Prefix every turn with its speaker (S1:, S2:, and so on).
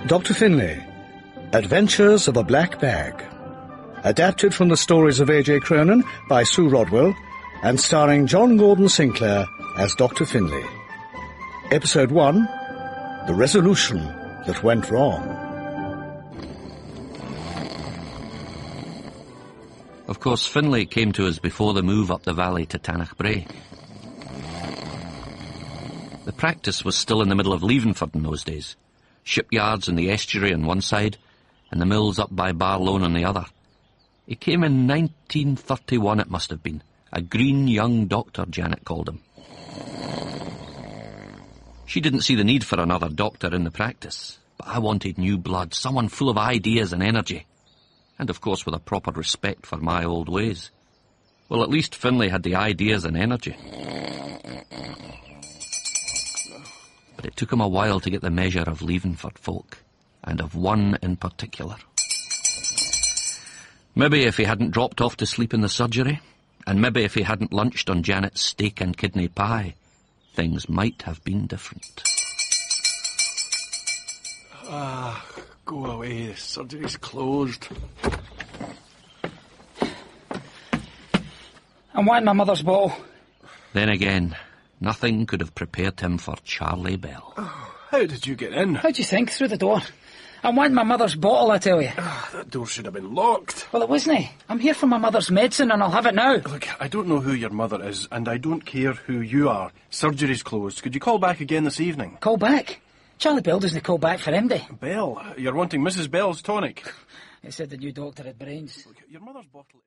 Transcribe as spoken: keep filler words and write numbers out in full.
S1: Doctor Finlay, Adventures of a Black Bag. Adapted from the stories of A J Cronin by Sue Rodwell and starring John Gordon Sinclair as Doctor Finlay. Episode one, The Resolution That Went Wrong.
S2: Of course, Finlay came to us before the move up the valley to Tanachbrae. The practice was still in the middle of Leavenford in those days. Shipyards in the estuary on one side, and the mills up by Barlone on the other. He came in nineteen thirty-one, it must have been. A green young doctor, Janet called him. She didn't see the need for another doctor in the practice, but I wanted new blood, someone full of ideas and energy. And of course with a proper respect for my old ways. Well, at least Finlay had the ideas and energy. But it took him a while to get the measure of Leavenford folk, and of one in particular. Maybe if he hadn't dropped off to sleep in the surgery, and maybe if he hadn't lunched on Janet's steak and kidney pie, things might have been different.
S3: Ah, go away, the surgery's closed.
S4: I'm wanting my mother's bottle.
S2: Then again, nothing could have prepared him for Charlie Bell.
S3: Oh, how did you get in?
S4: How do you think? Through the door. I'm wanting my mother's bottle, I tell you.
S3: Oh, that door should have been locked.
S4: Well, it wasn't. I'm here for my mother's medicine and I'll have it now.
S3: Look, I don't know who your mother is, and I don't care who you are. Surgery's closed. Could you call back again this evening?
S4: Call back? Charlie Bell doesn't call back for him, day.
S3: Bell? You're wanting Missus Bell's tonic?
S4: He said the new doctor had brains.
S3: Look, your mother's bottle...